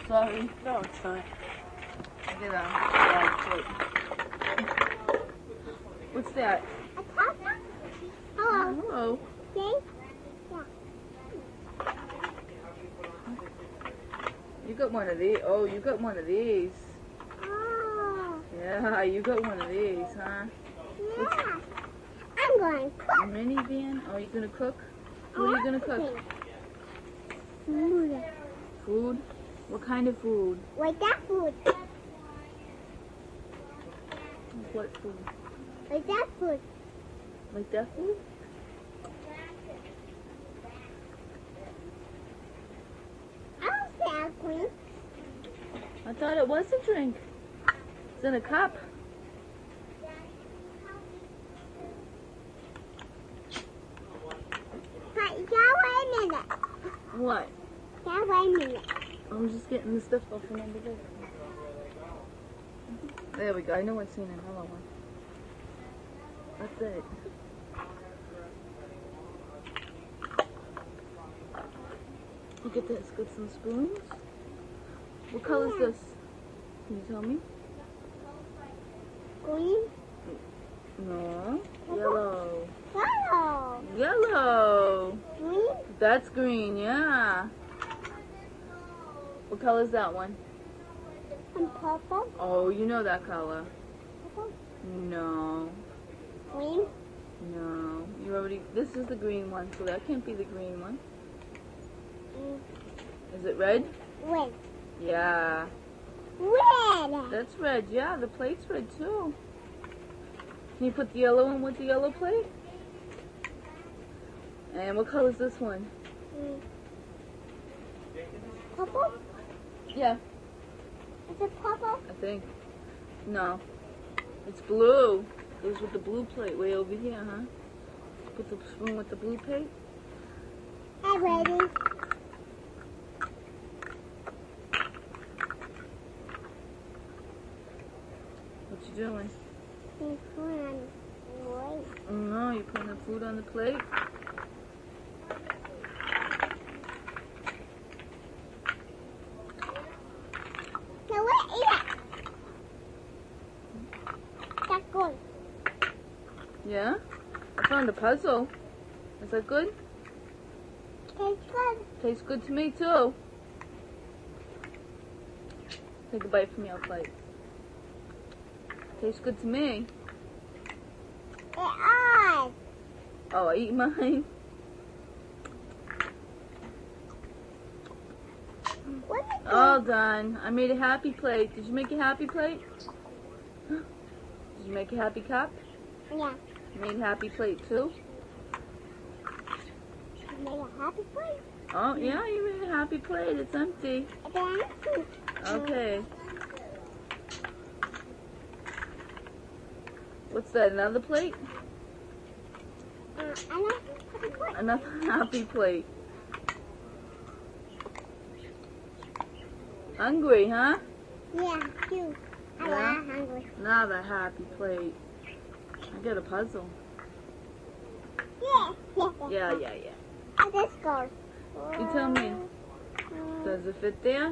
Sorry. No, it's fine. Look at that. What's that? A papa? Hello. Hello. See? You got one of these. Oh, you got one of these. Oh. Yeah, you got one of these, huh? Yeah. I'm going to A cook. minivan? Oh, you gonna cook? What are you gonna cook? Food. Food? What kind of food? Like that food. What food? Like that food. Like that food? I don't say I'm clean. I thought it was a drink. It's in a cup. But wait a minute. What? Wait a minute. I'm just getting the stuff off from under there. There we go. I know what's in it. Hello, one. That's it. Look at this. Got some spoons. What color is this? Can you tell me? Green. No. Yellow. Yellow. Yellow. Green. That's green, yeah. What color is that one? And purple. Oh, you know that color. Purple. No. Green. No. You already. This is the green one, so that can't be the green one. Is it red? Red. Yeah. Red. That's red, yeah. The plate's red too. Can you put the yellow in with the yellow plate? And what color is this one? Purple. Yeah, Is it purple? I think. No. It's blue. Goes with the blue plate way over here, huh? Put the spoon with the blue plate. I'm ready. What you doing? Wait. No, you're putting the food on the plate. So what is it? That's good. Yeah? I found a puzzle. Is that good? Tastes good. Tastes good to me too. Take a bite from your plate. Tastes good to me. It is. Oh, I eat mine. What is it? All done. I made a happy plate. Did you make a happy plate? Did you make a happy cup? Yeah. You made a happy plate too? I made a happy plate. Oh, yeah, you made a happy plate. It's empty. It's empty. Okay. What's that, another plate? Another happy plate. Another happy plate. Hungry, huh? Yeah, you. I'm Yeah? hungry. Another happy plate. I got a puzzle. Yeah. Yeah. How this goes? You tell me. Does it fit there?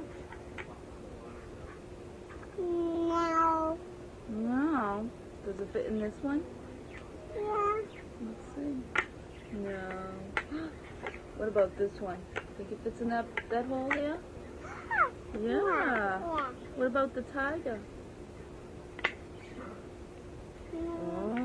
No. No. Does it fit in this one? Yeah. Let's see. No. What about this one? Think it fits in that hole there? Yeah. Yeah. What about the tiger? Oh.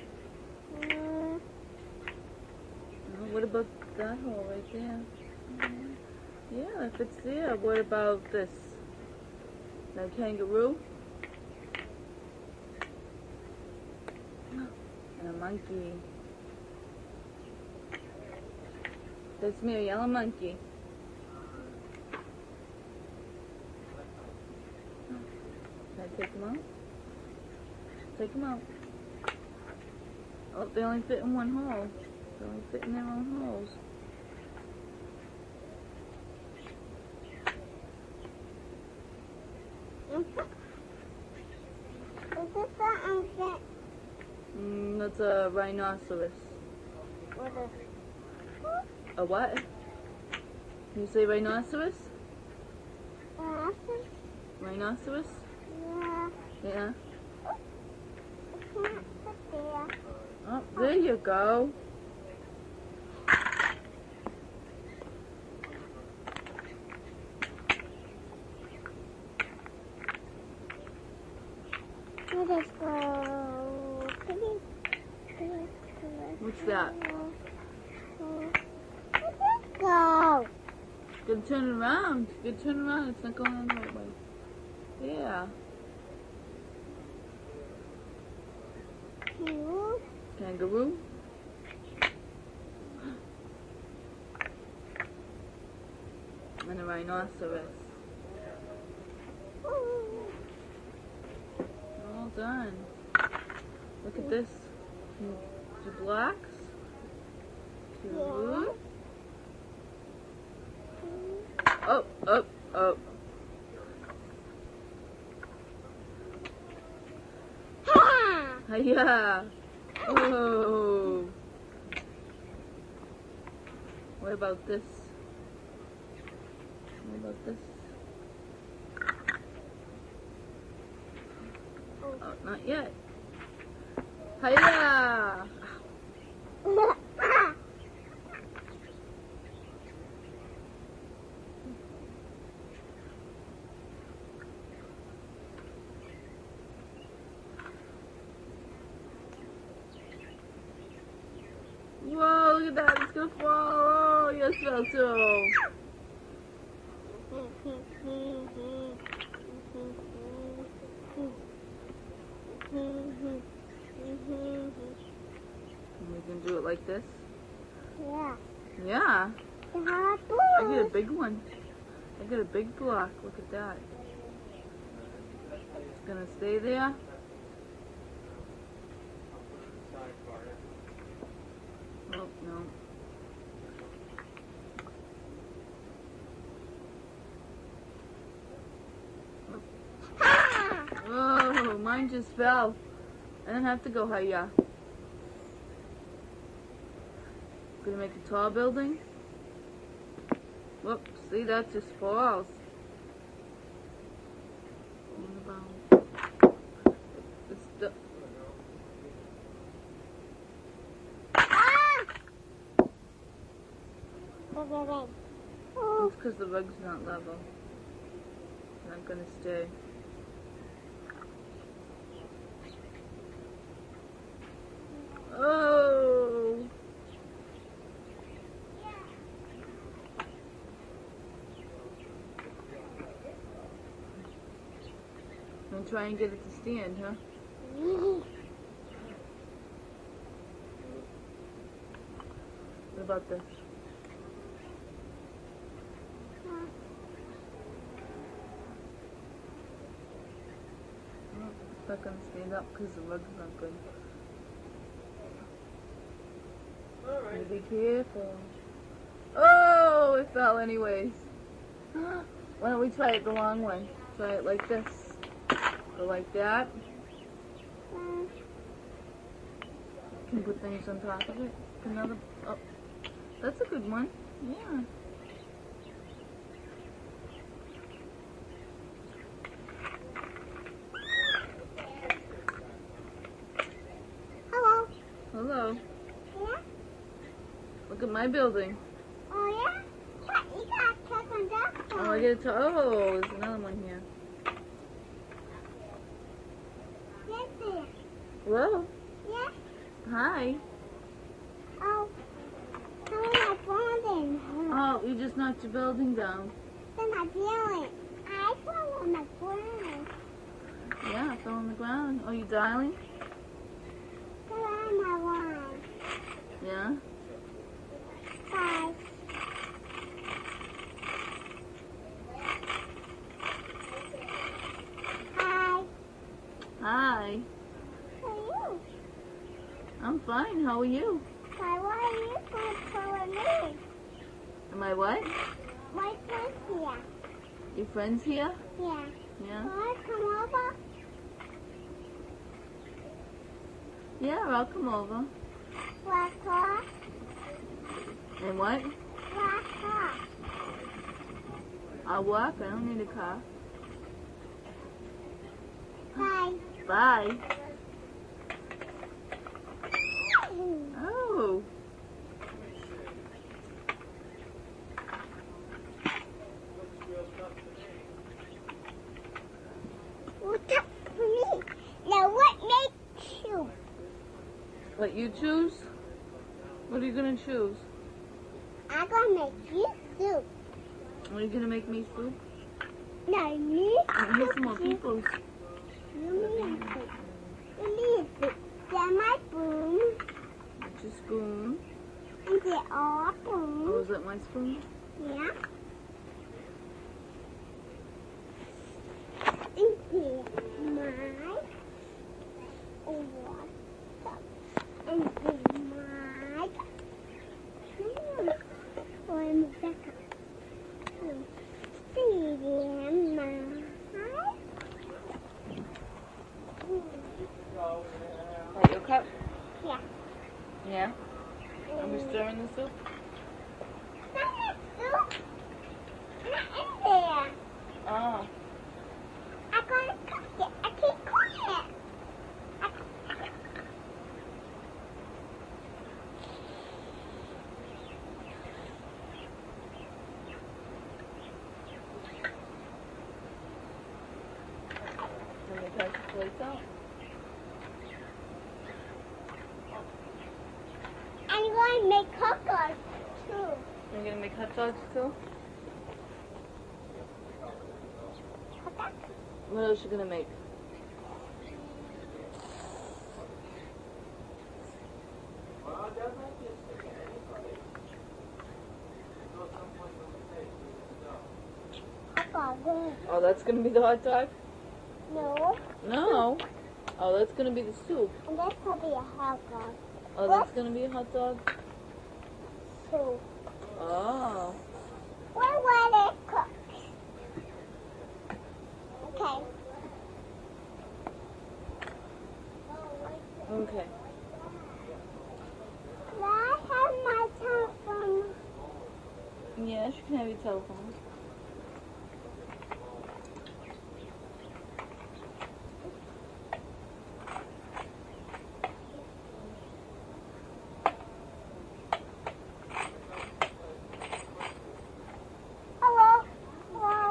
What about that hole right there? Yeah, if it's there. What about this? That kangaroo? And a monkey. That's me, a yellow monkey. Can I take them out? Take them out. Oh, they only fit in one hole. They only fit in their own holes. Is this the unfit? That's a rhinoceros. What is A what? Can you say rhinoceros? Rhinoceros? Yeah. Yeah. I can't sit there. Oh, there you go. Let us go. What's that? Let us go. Good turn around. Good turn around. It's not going on the right way. Yeah. You. Kangaroo. And a rhinoceros. All done. Look at this. 2 blocks. 2. Oh, oh, oh. Yeah. Whoa. What about this? What about this? Oh, not yet. Hiya! Whoa, look at that. It's gonna fall. Oh, yes, fell too. We can do it like this. Yeah. Yeah. The hot I get a big one. I get a big block. Look at that. It's gonna stay there. Oh, no. Oh, mine just fell. I didn't have to go higher. Gonna make a tall building. Whoops, see, that just falls. It's because the rug's not level. It's not gonna stay. Oh! I'm try and get it to stand, huh? What about this? Oh, it's not gonna stand up because the rug's not good. Alright. Be careful. Oh, it fell anyways. Why don't we try it the long way? Try it like this. Or like that. You can put things on top of it. Another. Oh, that's a good one. Yeah. Hello. Hello. Yeah? Look at my building. Oh, yeah? You got to check on that one. Oh, I get to. Oh, there's another one here. Yes, dear. Hello. Yeah? Hi. Oh. How am I falling? Oh, you just knocked your building down. Then I'm feeling. I fell on the ground. Yeah, it fell on the ground. Oh, you dialing? Then I'm one. Yeah. Bye. Hi. Hi. How are you? I'm fine. How are you? Hi, why are you calling me? Am I what? My friend's here. Your friends here? Yeah. Yeah. Can I come over? Yeah, I'll come over. Black car? And what? Black car. I'll walk. I don't need a car. Bye. Bye. Oh. What's up for me? Now what makes you? What you choose? What are you gonna choose? I'm gonna make you soup. Are you gonna make me soup? No, me. Here's some more people's. You need soup. You need soup. Then my spoon. What's your spoon? And the all Oh, spoon. is that my spoon? Yeah. And here my water. And here my. One second. See my. Like your cup? Yeah. Yeah? Are we stirring the soup? Not in there. Oh. I'm gonna cook it. I keep quiet. Let me pass the plates out. I'm going to make cocoa too. You're gonna make hot dogs too? What else you gonna make? Cocoa. Oh, that's gonna be the hot dog? No. No. Oh, that's gonna be the soup. And that's going to be a hot dog. Oh, that's gonna be a hot dog? So, Oh. when it cooks. Okay. Okay. Can I have my telephone? Yes, you can have your telephone. Hello? Hello?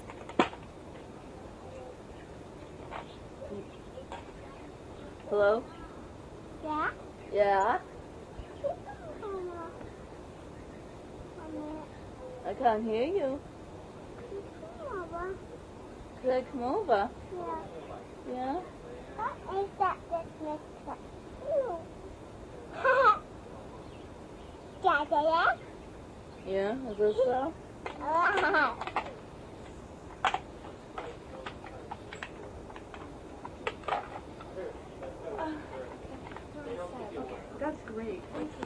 Hello? Yeah? Yeah? I can't hear you. Could I come over? Yeah. Yeah? What is that this makes up? Dada? Yeah? Is this so? That's great. Thank you.